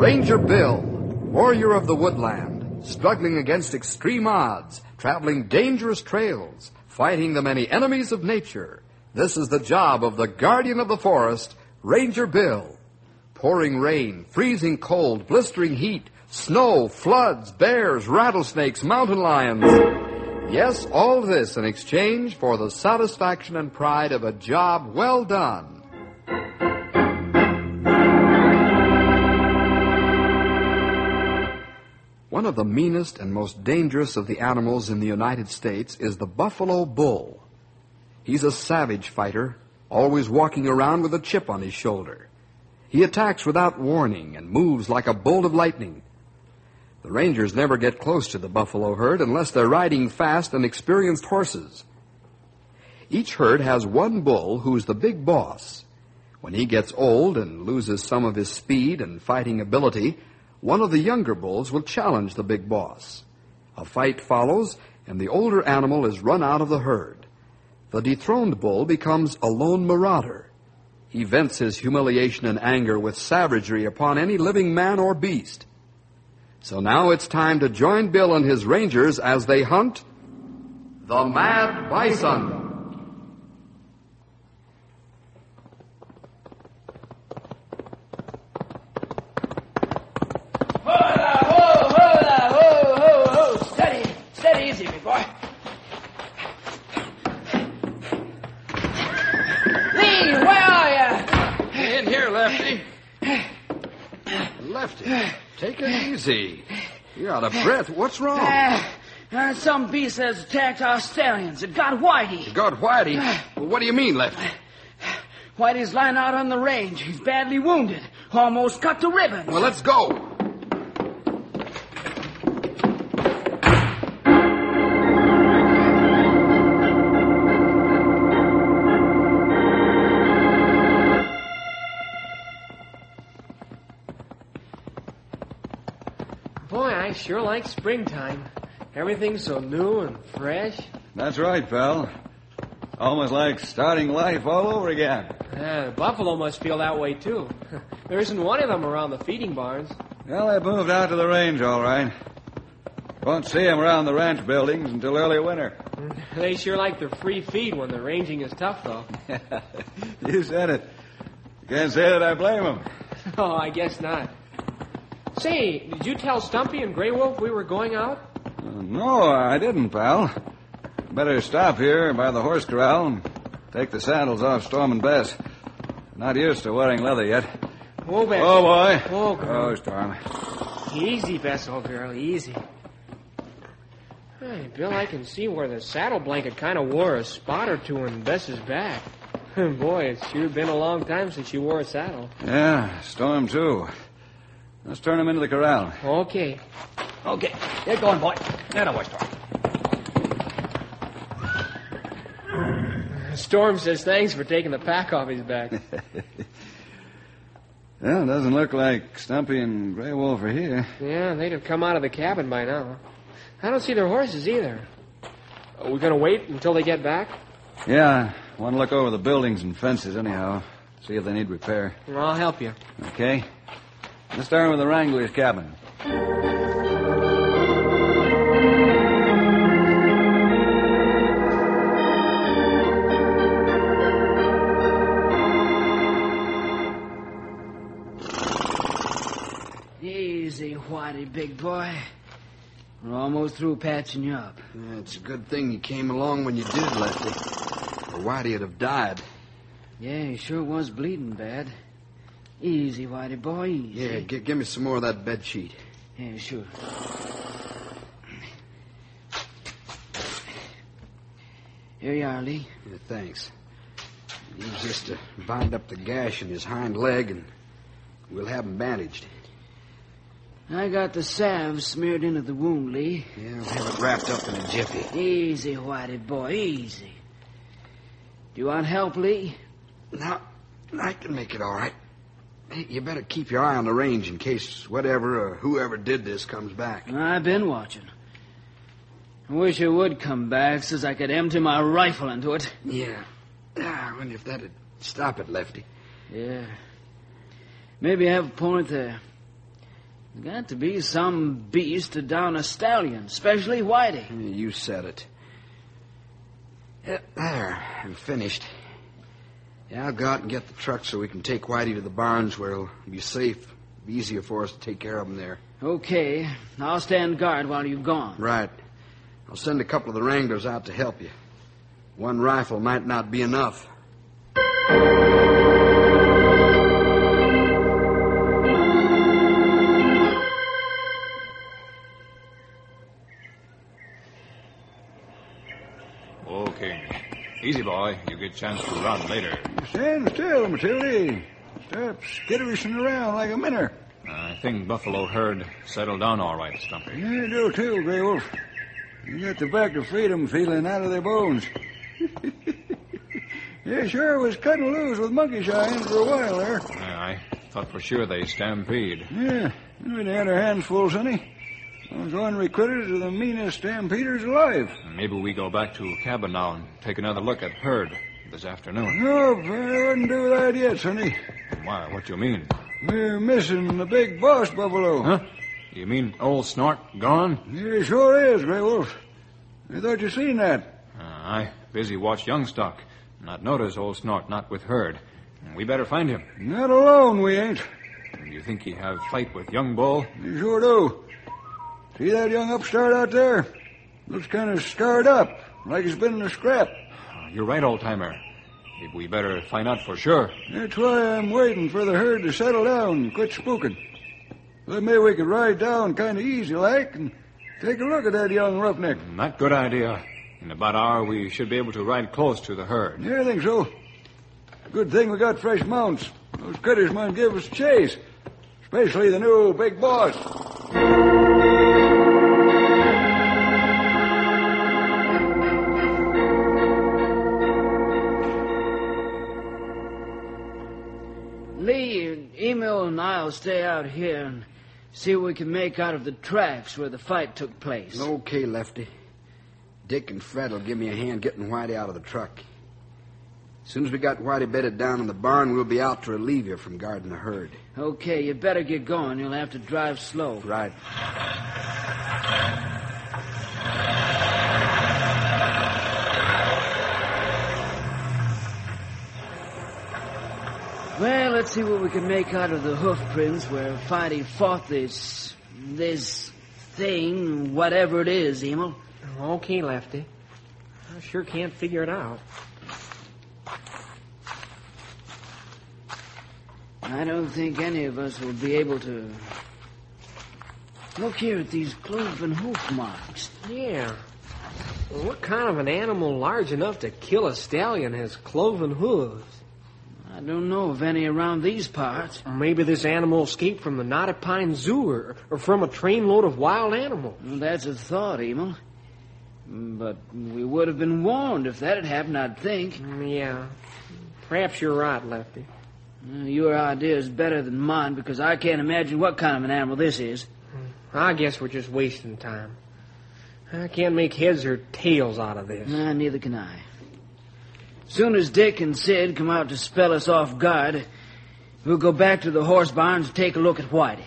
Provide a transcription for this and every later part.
Ranger Bill, warrior of the woodland, struggling against extreme odds, traveling dangerous trails, fighting the many enemies of nature. This is the job of the guardian of the forest, Ranger Bill. Pouring rain, freezing cold, blistering heat, snow, floods, bears, rattlesnakes, mountain lions. Yes, all this in exchange for the satisfaction and pride of a job well done. One of the meanest and most dangerous of the animals in the United States is the buffalo bull. He's a savage fighter, always walking around with a chip on his shoulder. He attacks without warning and moves like a bolt of lightning. The rangers never get close to the buffalo herd unless they're riding fast and experienced horses. Each herd has one bull who's the big boss. When he gets old and loses some of his speed and fighting ability, one of the younger bulls will challenge the big boss. A fight follows, and the older animal is run out of the herd. The dethroned bull becomes a lone marauder. He vents his humiliation and anger with savagery upon any living man or beast. So now it's time to join Bill and his rangers as they hunt the Mad Bison. Lefty, take it easy. You're out of breath. What's wrong? Some beast has attacked our stallions. It got Whitey. You got Whitey? Well, what do you mean, Lefty? Whitey's lying out on the range. He's badly wounded. Almost cut to ribbons. Well, let's go. I sure like springtime. Everything's so new and fresh. That's right, pal. Almost like starting life all over again. The buffalo must feel that way, too. There isn't one of them around the feeding barns. Well, they moved out to the range, all right. Won't see them around the ranch buildings until early winter. They sure like their free feed when the ranging is tough, though. You said it. Can't say that I blame them. Oh, I guess not. Say, did you tell Stumpy and Grey Wolf we were going out? No, I didn't, pal. Better stop here by the horse corral and take the saddles off Storm and Bess. Not used to wearing leather yet. Oh, Bess. Oh, boy. Oh, girl. Oh, Storm. Easy, Bess, old girl, easy. Hey, Bill, I can see where the saddle blanket kind of wore a spot or two in Bess's back. Boy, it's sure been a long time since you wore a saddle. Yeah, Storm, too. Let's turn him into the corral. Okay. Okay. Get going, boy. Get away, Storm. Storm says thanks for taking the pack off his back. Well, it doesn't look like Stumpy and Grey Wolf are here. Yeah, they'd have come out of the cabin by now. I don't see their horses either. Are we going to wait until they get back? Yeah, I want to look over the buildings and fences anyhow. See if they need repair. I'll help you. Okay. Let's start with the Wrangler's cabin. Easy, Whitey, big boy. We're almost through patching you up. Yeah, it's a good thing you came along when you did, Lefty. Or Whitey would have died. Yeah, he sure was bleeding bad. Easy, Whitey boy, easy. Yeah, give me some more of that bed sheet. Yeah, sure. Here you are, Lee. Yeah, thanks. Use this to bind up the gash in his hind leg, and we'll have him bandaged. I got the salve smeared into the wound, Lee. Yeah, I'll have it wrapped up in a jiffy. Easy, Whitey boy, easy. Do you want help, Lee? No, I can make it all right. Hey, you better keep your eye on the range in case whatever or whoever did this comes back. I've been watching. I wish it would come back so I could empty my rifle into it. Yeah. I wonder if that'd stop it, Lefty. Yeah. Maybe I have a point there. There's got to be some beast to down a stallion, especially Whitey. You said it. Yeah, there, I'm finished. Yeah, I'll go out and get the truck so we can take Whitey to the barns where he'll be safe. It'll be easier for us to take care of him there. Okay. I'll stand guard while you're gone. Right. I'll send a couple of the wranglers out to help you. One rifle might not be enough. Okay. Easy, boy. You get a chance to run later. Stand still, Matilda. Stop skitterishing around like a minner. I think buffalo herd settled down all right, Stumpy. Yeah, I do too, Grey Wolf. You got the back of freedom feeling out of their bones. Yeah, sure was cutting loose with monkey shines for a while there. I thought for sure they stampede. Yeah, we had our hands full, Sonny. Those ornery critters are the meanest stampeders alive. Maybe we go back to cabin now and take another look at herd this afternoon. No, I wouldn't do that yet, Sonny. Why, what do you mean? We're missing the big boss buffalo. Huh? You mean old Snort gone? Yeah, sure is, Grey Wolf. I thought you seen that. I busy watch Youngstock. Not notice old Snort not with herd. We better find him. Not alone, we ain't. You think he have fight with Young Bull? You sure do. See that young upstart out there? Looks kind of scarred up, like he's been in a scrap. You're right, old-timer. We better find out for sure. That's why I'm waiting for the herd to settle down and quit spooking. Then maybe we could ride down kind of easy like and take a look at that young roughneck. Not good idea. In about an hour, we should be able to ride close to the herd. Yeah, I think so. Good thing we got fresh mounts. Those critters might give us a chase, especially the new big boss. Lee, Emil and I'll stay out here and see what we can make out of the tracks where the fight took place. Okay, Lefty. Dick and Fred will give me a hand getting Whitey out of the truck. As soon as we got Whitey bedded down in the barn, we'll be out to relieve you from guarding the herd. Okay, you better get going. You'll have to drive slow. Right. Well, let's see what we can make out of the hoof prints where Whitey fought this thing, whatever it is, Emil. Okay, Lefty. I sure can't figure it out. I don't think any of us will be able to... Look here at these cloven hoof marks. Yeah. Well, what kind of an animal large enough to kill a stallion has cloven hooves? I don't know of any around these parts. Or maybe this animal escaped from the Knotted Pine Zoo or from a trainload of wild animals. Well, that's a thought, Emil. But we would have been warned if that had happened, I'd think. Yeah. Perhaps you're right, Lefty. Your idea is better than mine because I can't imagine what kind of an animal this is. I guess we're just wasting time. I can't make heads or tails out of this. Neither can I. Soon as Dick and Sid come out to spell us off guard, we'll go back to the horse barns and take a look at Whitey.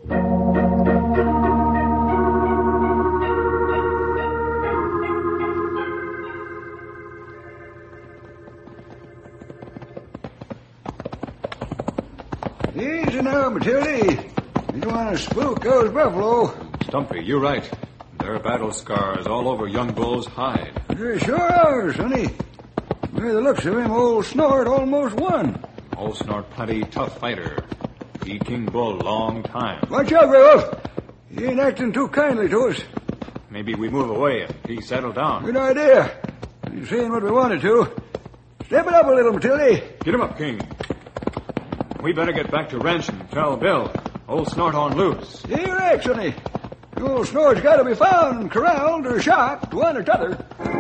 Easy now, Matilda. You don't want to spook those buffalo. Stumpy, you're right. There are battle scars all over Young Bull's hide. There sure are, Sonny. By the looks of him, old Snort almost won. Old Snort plenty tough fighter. He King Bull long time. Watch out, Grey Wolf. He ain't acting too kindly to us. Maybe we move away and he settle down. Good idea. He's saying what we wanted to. Step it up a little, Matilda. Get him up, King. We better get back to ranch and tell Bill. Old Snort on loose. You're right, Sonny. Old Snort's got to be found and corralled or shot, one or t'other.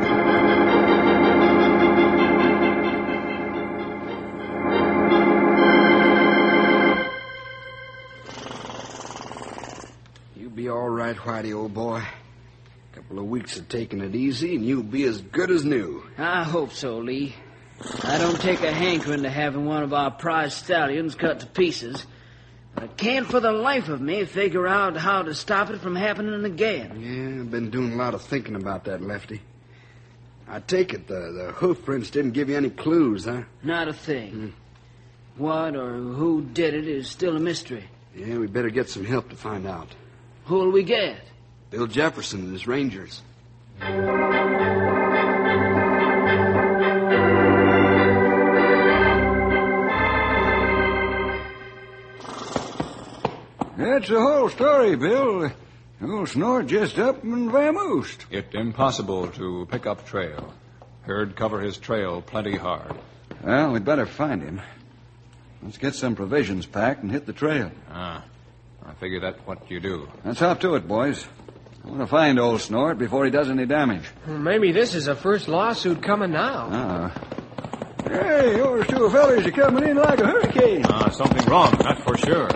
You'll be all right, Whitey, old boy. A couple of weeks of taking it easy, and you'll be as good as new. I hope so, Lee. I don't take a hankering to having one of our prize stallions cut to pieces. I can't for the life of me figure out how to stop it from happening again. Yeah, I've been doing a lot of thinking about that, Lefty. I take it the hoof prints didn't give you any clues, huh? Not a thing. What or who did it is still a mystery. Yeah, we better get some help to find out. Who'll we get? Bill Jefferson and his Rangers. That's the whole story, Bill. Old Snort just up and vamoosed. It impossible to pick up trail. Herd cover his trail plenty hard. Well, we'd better find him. Let's get some provisions packed and hit the trail. I figure that's what you do. Let's hop to it, boys. I want to find old Snort before he does any damage. Well, maybe this is the first lawsuit coming now. Hey, yours two fellas are coming in like a hurricane. Something wrong, that's for sure.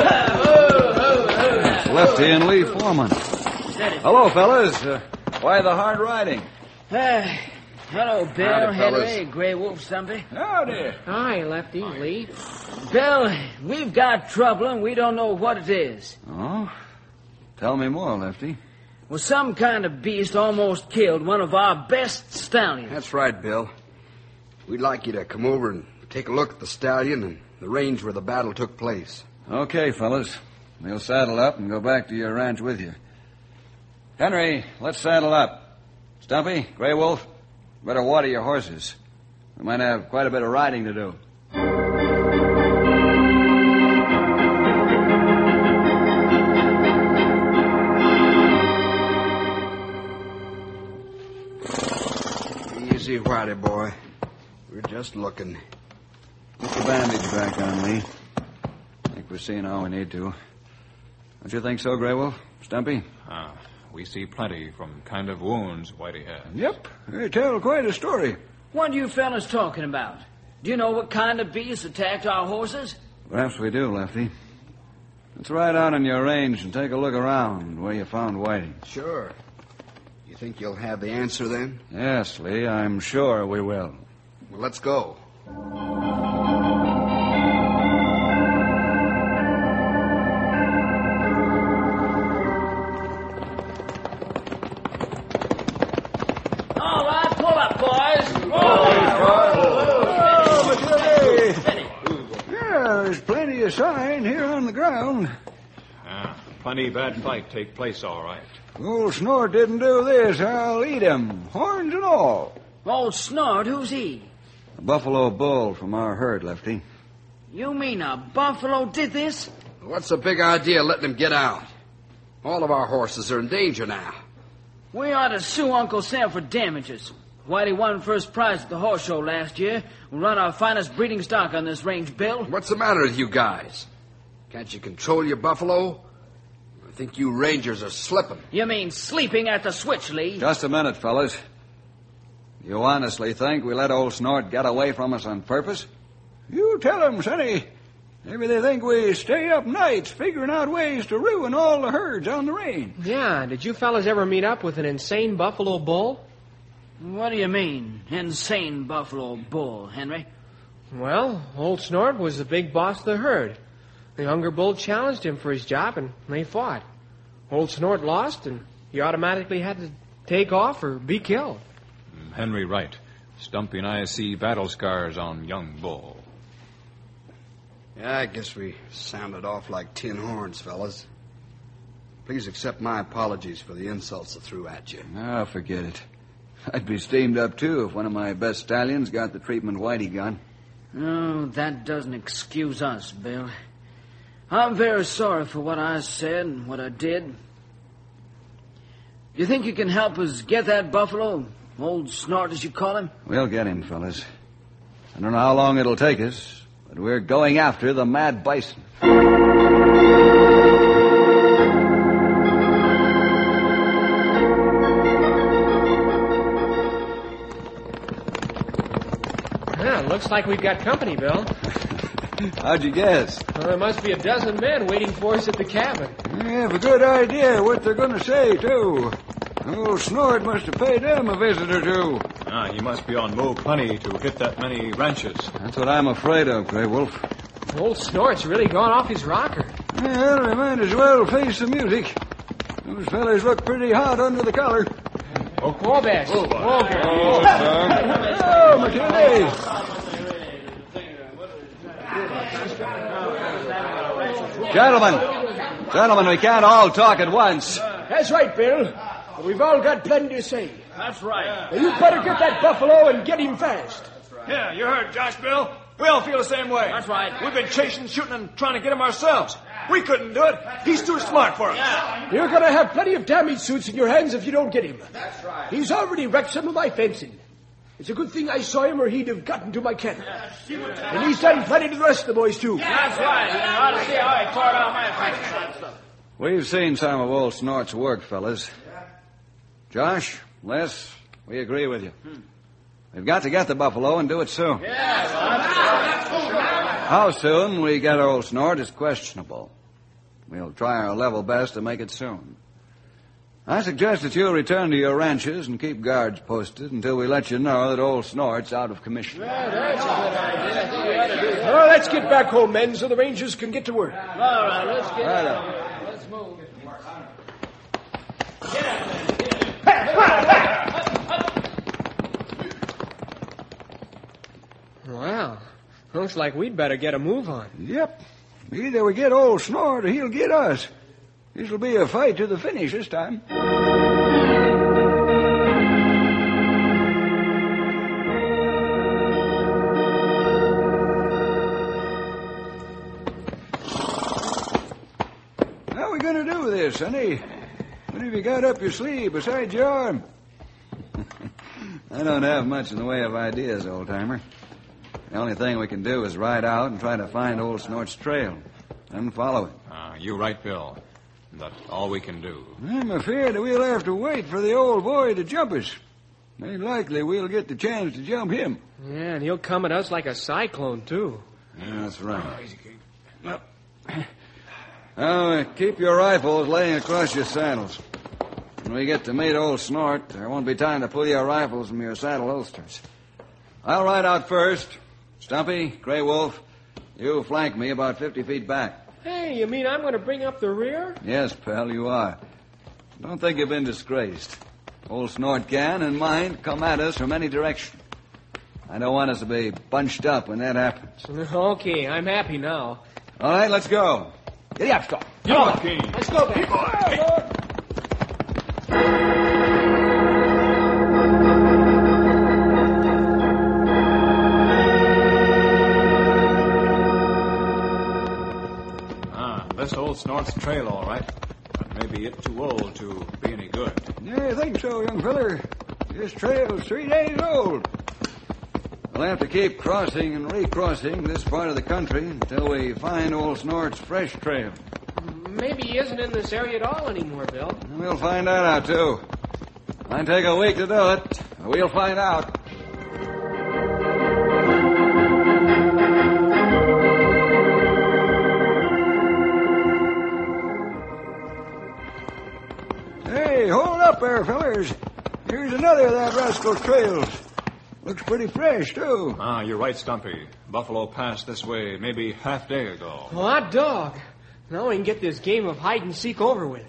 It's Lefty and Lee Foreman. Hello, fellas. Why the hard riding? Hello, Bill, Howdy, fellas. Henry, Grey Wolf, Stumpy. Howdy. Hi, Lefty, Lee. Bill, we've got trouble and we don't know what it is. Oh? Tell me more, Lefty. Well, some kind of beast almost killed one of our best stallions. That's right, Bill. We'd like you to come over and take a look at the stallion and the range where the battle took place. Okay, fellas. We'll saddle up and go back to your ranch with you. Henry, let's saddle up. Stumpy, Grey Wolf, better water your horses. We might have quite a bit of riding to do. Easy, Whitey boy. We're just looking. Put the bandage back on, Lee. I think we're seeing all we need to. Don't you think so, Grey Wolf? Stumpy? We see plenty from kind of wounds Whitey had. Yep. They tell quite a story. What are you fellas talking about? Do you know what kind of beast attacked our horses? Perhaps we do, Lefty. Let's ride out on your range and take a look around where you found Whitey. Sure. You think you'll have the answer then? Yes, Lee, I'm sure we will. Well, let's go. All right, pull up, boys. Yeah, there's plenty of sign here on the ground. Plenty bad fight take place, all right. Old Snort didn't do this. I'll eat him, horns and all. Old Snort, who's he? A buffalo bull from our herd, Lefty. You mean a buffalo did this? What's the big idea letting him get out? All of our horses are in danger now. We ought to sue Uncle Sam for damages. Whitey won first prize at the horse show last year. We'll run our finest breeding stock on this range, Bill. What's the matter with you guys? Can't you control your buffalo? I think you Rangers are slipping. You mean sleeping at the switch, Lee? Just a minute, fellas. You honestly think we let old Snort get away from us on purpose? You tell them, Sonny. Maybe they think we stay up nights figuring out ways to ruin all the herds on the range. Yeah, did you fellas ever meet up with an insane buffalo bull? What do you mean, insane buffalo bull, Henry? Well, old Snort was the big boss of the herd. The younger bull challenged him for his job, and they fought. Old Snort lost, and he automatically had to take off or be killed. Henry right. Stumpy and I see battle scars on young bull. Yeah, I guess we sounded off like tin horns, fellas. Please accept my apologies for the insults I threw at you. Ah, forget it. I'd be steamed up, too, if one of my best stallions got the treatment Whitey got. Oh, that doesn't excuse us, Bill. I'm very sorry for what I said and what I did. You think you can help us get that buffalo? Old Snort, as you call him? We'll get him, fellas. I don't know how long it'll take us, but we're going after the mad bison. Yeah, looks like we've got company, Bill. How'd you guess? Well, there must be a dozen men waiting for us at the cabin. We have a good idea what they're going to say, too. Old Snort must have paid them a visit or two. He must be on move plenty to hit that many ranches. That's what I'm afraid of, Grey Wolf. Old Snort's really gone off his rocker. Well, we might as well face the music. Those fellas look pretty hot under the collar. Wabash. Oh, McKinley. Gentlemen, we can't all talk at once. That's right, Bill. We've all got plenty to say. That's right. Now, you better get that buffalo and get him fast. Yeah, you heard Josh, Bill. We all feel the same way. That's right. We've been chasing, shooting, and trying to get him ourselves. We couldn't do it. He's too smart for us. Yeah. You're going to have plenty of damage suits in your hands if you don't get him. That's right. He's already wrecked some of my fencing. It's a good thing I saw him or he'd have gotten to my cattle. And he's done plenty to the rest of the boys, too. That's right. You ought to see how he tore down my fencing. We've seen some of old Snort's work, fellas. Josh, Les, we agree with you. We've got to get the buffalo and do it soon. How soon we get old Snort is questionable. We'll try our level best to make it soon. I suggest that you return to your ranches and keep guards posted until we let you know that old Snort's out of commission. That's a good idea. Well, let's get back home, men, so the rangers can get to work. All right, let's get Right. Let's move. Well, looks like we'd better get a move on. Yep. Either we get old Snort or he'll get us. This'll be a fight to the finish this time. How are we going to do this, Sonny? What have you got up your sleeve besides your arm? I don't have much in the way of ideas, old-timer. The only thing we can do is ride out and try to find old Snort's trail and follow it. You're right, Bill. That's all we can do. I'm afraid that we'll have to wait for the old boy to jump us. Ain't likely we'll get the chance to jump him. Yeah, and he'll come at us like a cyclone, too. Yeah, that's right. Now, keep your rifles laying across your saddles. When we get to meet old Snort, there won't be time to pull your rifles from your saddle holsters. I'll ride out first. Stumpy, Grey Wolf, you flank me about 50 feet back. Hey, you mean I'm going to bring up the rear? Yes, pal, you are. Don't think you've been disgraced. Old Snort can and mine come at us from any direction. I don't want us to be bunched up when that happens. Okay, I'm happy now. All right, let's go. Get up, Scott. Come on, King. Let's go back. This old Snort's trail, all right. But maybe it's too old to be any good. Yeah, I think so, young feller. This trail's 3 days old. We'll have to keep crossing and recrossing this part of the country until we find old Snort's fresh trail. Maybe he isn't in this area at all anymore, Bill. And we'll find that out, too. Might take a week to do it. We'll find out. Hey, hold up there, fellers. Here's another of that rascal's trails. Looks pretty fresh, too. You're right, Stumpy. Buffalo passed this way maybe half day ago. Hot dog. Now we can get this game of hide and seek over with.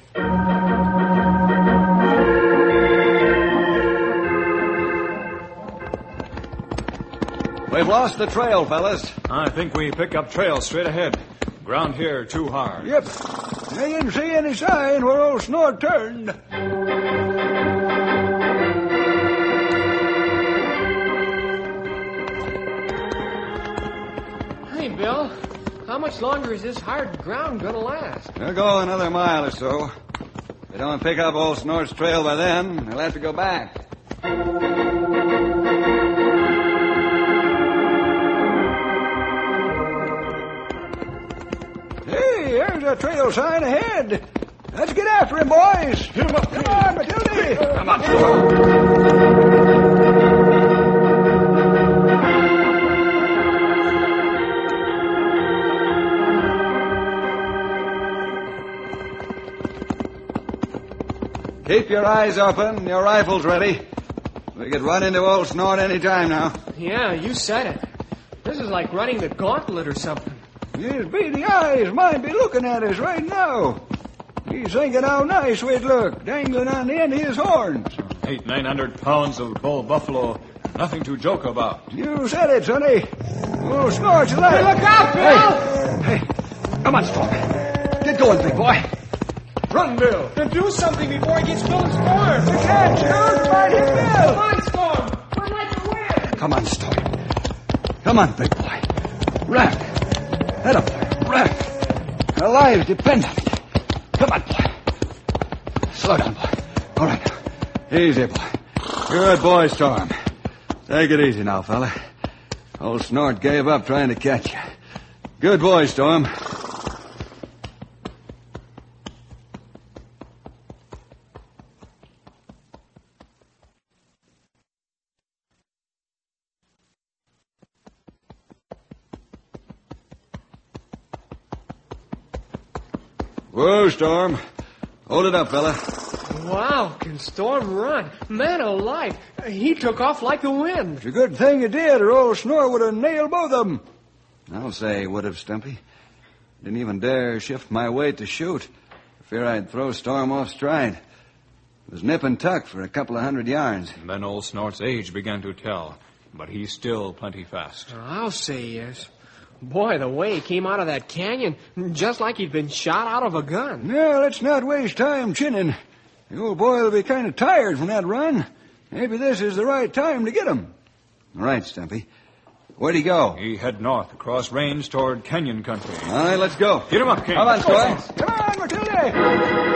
We've lost the trail, fellas. I think we pick up trail straight ahead. Ground here too hard. Yep. I didn't see any sign where old Snort turned. Hey, Bill, how much longer is this hard ground going to last? We'll go another mile or so. If we don't pick up old Snort's trail by then, we'll have to go back. Hey, there's a trail sign ahead. Let's get after him, boys. Come on, Matilda. Come on. Keep your eyes open and your rifles ready. We could run into old Snort any time now. Yeah, you said it. This is like running the gauntlet or something. His beady eyes might be looking at us right now. He's thinking how nice we'd look, dangling on the end of his horns. 800-900 pounds of bull buffalo. Nothing to joke about. You said it, Sonny. Oh, Snort's alive. Hey, look out, Bill! Hey, come on, Storm. Get going, big boy. Run, Bill. Then do something before he gets Bill and Storm. We can't shoot. Might hit Bill. Come on, Storm. We're like to win. Come on, Storm. Come on, big boy. Rack. Head up, boy. Rack. Our lives depend on it. Come on, boy. Slow down, boy. All right. Easy, boy. Good boy, Storm. Take it easy now, fella. Old Snort gave up trying to catch you. Good boy, Storm. Whoa, Storm. Hold it up, fella. Wow, can Storm run? Man alive, he took off like the wind. It's a good thing you did, or old Snort would have nailed both of them. I'll say he would have, Stumpy. Didn't even dare shift my weight to shoot. For fear I'd throw Storm off stride. It was nip and tuck for a couple of 100 yards. And then old Snort's age began to tell. But he's still plenty fast. I'll say yes. Boy, the way he came out of that canyon, just like he'd been shot out of a gun. Now, let's not waste time chinning. The old boy will be kind of tired from that run. Maybe this is the right time to get him. All right, Stumpy. Where'd he go? He head north across range toward canyon country. All right, let's go. Get him up, King. Come on, Storm. Come on, Matilda.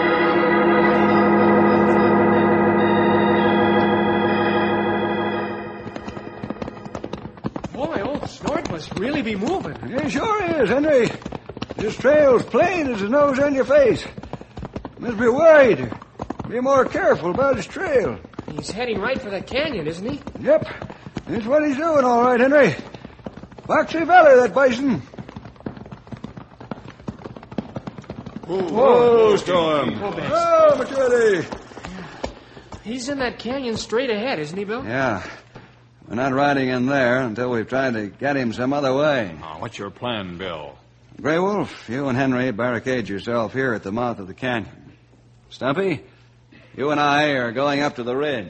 Boy, old Snort must really be moving. He sure is, Henry. This trail's plain as the nose on your face. Must be worried. Be more careful about his trail. He's heading right for the canyon, isn't he? Yep. That's what he's doing, all right, Henry. Foxy feller, that bison. Whoa, Storm. Oh, Matilda. He's in that canyon straight ahead, isn't he, Bill? Yeah. We're not riding in there until we've tried to get him some other way. What's your plan, Bill? Grey Wolf, you and Henry barricade yourself here at the mouth of the canyon. Stumpy, you and I are going up to the ridge.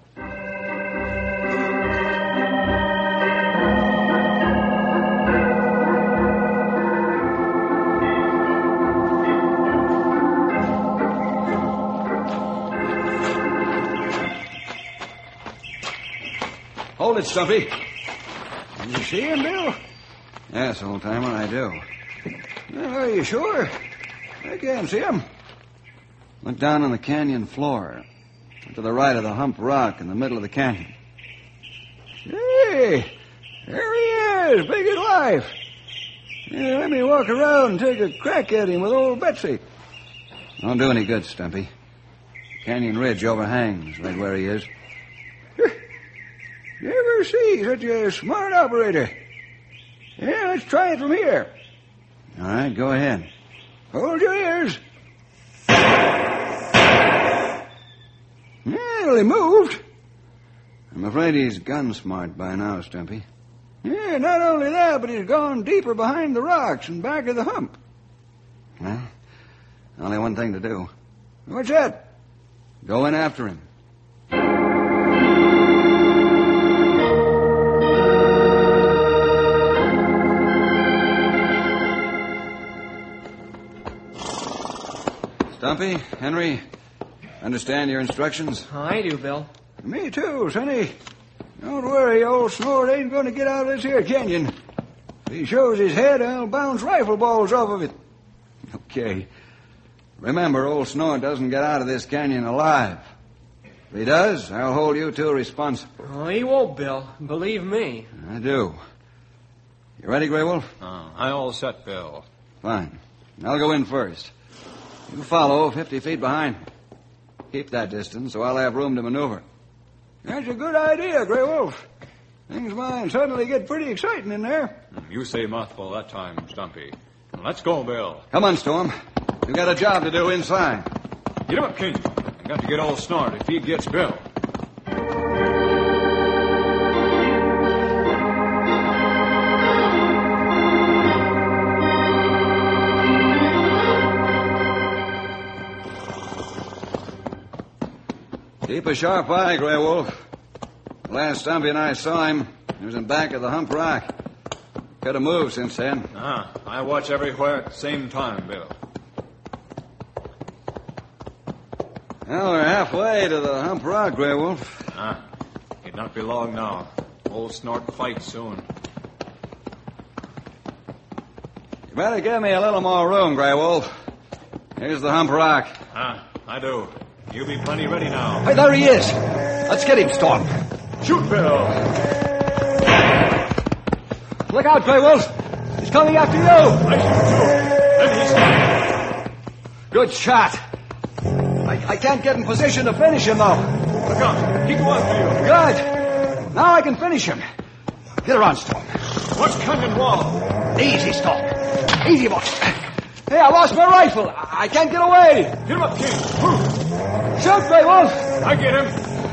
Hold it, Stumpy. Can you see him, Bill? Yes, old-timer, I do. Are you sure? I can't see him. Look down on the canyon floor. To the right of the hump rock in the middle of the canyon. Hey, there he is, big as life. Yeah, let me walk around and take a crack at him with old Betsy. Don't do any good, Stumpy. The canyon ridge overhangs right where he is. Never see such a smart operator. Yeah, let's try it from here. All right, go ahead. Hold your ears. Well, he moved. I'm afraid he's gun smart by now, Stumpy. Yeah, not only that, but he's gone deeper behind the rocks and back of the hump. Well, only one thing to do. What's that? Go in after him. Stumpy, Henry, understand your instructions? I do, Bill. Me too, Sonny. Don't worry, old Snort ain't going to get out of this here canyon. If he shows his head, I'll bounce rifle balls off of it. Okay. Remember, old Snort doesn't get out of this canyon alive. If he does, I'll hold you two responsible. Oh, he won't, Bill. Believe me. I do. You ready, Grey Wolf? I all set, Bill. Fine. I'll go in first. You follow 50 feet behind me. Keep that distance so I'll have room to maneuver. That's a good idea, Grey Wolf. Things might suddenly get pretty exciting in there. You say mouthful that time, Stumpy. Let's go, Bill. Come on, Storm. We've got a job to do inside. Get him up, King. I got to get old Snort if he gets Bill. Keep a sharp eye, Grey Wolf. Last Stumpy and I saw him, he was in back of the Hump Rock. Could have moved since then. I watch everywhere at the same time, Bill. Well, we're halfway to the Hump Rock, Grey Wolf. It'd not be long now. Old Snort fight soon. You better give me a little more room, Grey Wolf. Here's the Hump Rock. I do. You be plenty ready now. Hey, there he is. Let's get him, Storm. Shoot, Bill. Look out, Grey Wolf. He's coming after you. I shoot, too. Then he's... Good shot. I can't get in position to finish him, though. Look out. He go after you. Good. Now I can finish him. Get around, Storm. Watch canyon wall. Easy, Storm. Easy, boy. Hey, I lost my rifle. I can't get away. Hit him up, King. Shoot, Grey Wolf. I get him.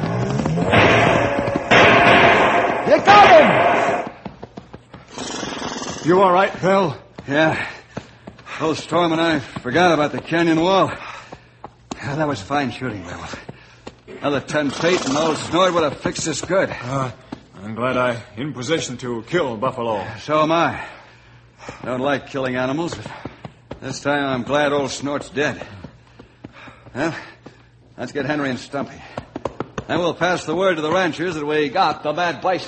You got him. You all right, Bill? Yeah. Old Storm and I forgot about the canyon wall. Yeah, that was fine shooting, Grey Wolf. Another 10 feet and old Snort would have fixed us good. I'm glad I'm in position to kill Buffalo. So am I. Don't like killing animals, but this time I'm glad old Snort's dead. Well, let's get Henry and Stumpy. Then we'll pass the word to the ranchers that we got the bad bison.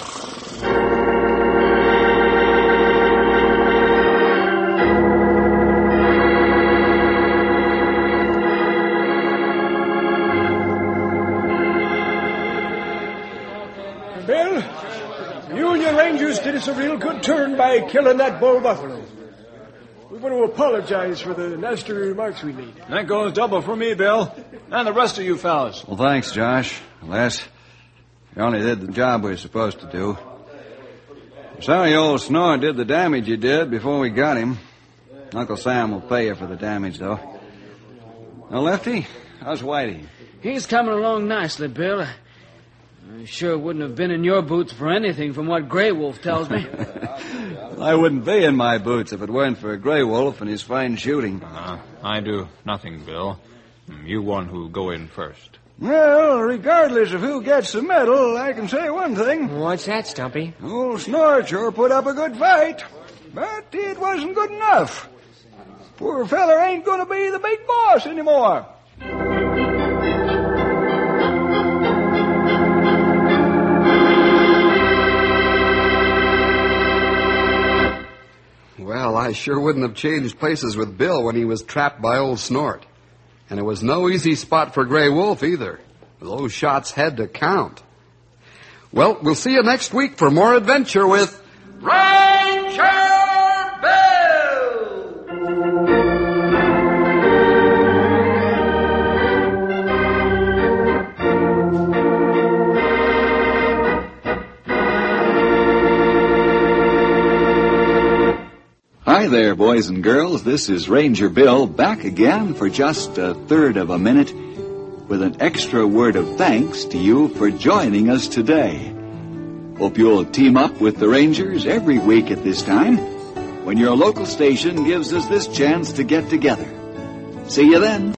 Bill, the Union Rangers did us a real good turn by killing that bull buffalo. We want to apologize for the nasty remarks we made. That goes double for me, Bill. And the rest of you fellas. Well, thanks, Josh. Les, you only did the job we were supposed to do. Sorry old Snort did the damage he did before we got him. Uncle Sam will pay you for the damage, though. Now, Lefty, how's Whitey? He's coming along nicely, Bill. I sure wouldn't have been in your boots for anything from what Grey Wolf tells me. I wouldn't be in my boots if it weren't for Grey Wolf and his fine shooting. I do nothing, Bill. You one who go in first. Well, regardless of who gets the medal, I can say one thing. What's that, Stumpy? Old Snort sure put up a good fight, but it wasn't good enough. Poor feller ain't going to be the big boss anymore. Well, I sure wouldn't have changed places with Bill when he was trapped by old Snort. And it was no easy spot for Grey Wolf either. Those shots had to count. Well, we'll see you next week for more adventure with Ranger Bill! Hi there, boys and girls. This is Ranger Bill back again for just a third of a minute with an extra word of thanks to you for joining us today. Hope you'll team up with the Rangers every week at this time when your local station gives us this chance to get together. See you then.